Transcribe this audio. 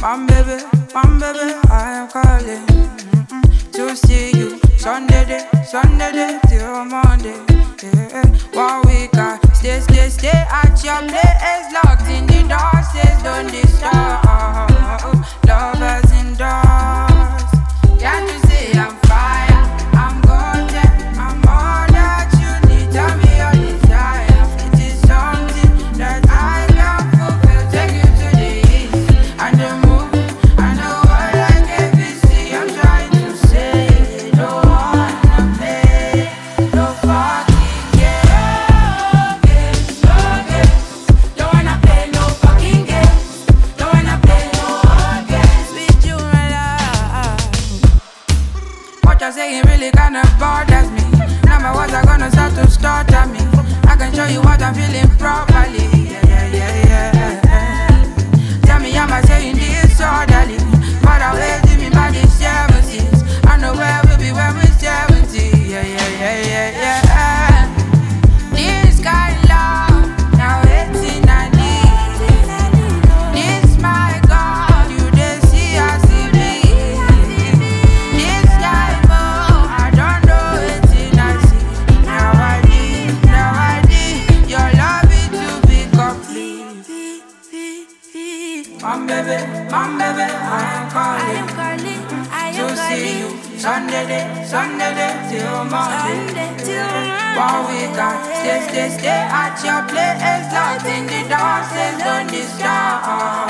One baby, I am calling to see you. Sunday day till Monday. Yeah. 1 week I stay at your place, locked in the door, says don't disturb. Lovers indoors. Can't you see I'm fire? I'm golden. I'm all that you need. Tell me your desire. It is something that I can fulfill. Take you to the east and the moon and the world like ABC. I'm trying to say, don't wanna play no fucking game. Don't wanna play no fucking game. Don't wanna play no games with you, my love. What you're saying really kinda bothers me. Now my words are gonna start to stutter me. I can show you what I'm feeling properly. Yeah. Tell me, am I saying disorderly? But I will give me by the 70s. I know where we'll be when we're 70. Yeah. This kind love, now waiting I need. This my God, you dey see I see me. This life, oh, I don't know waiting I see. Now I need your love it to be complete. Mom baby, I am calling to see you. Sunday day till Monday. 1 week I stay at your place, locked in the door, says don't disturb.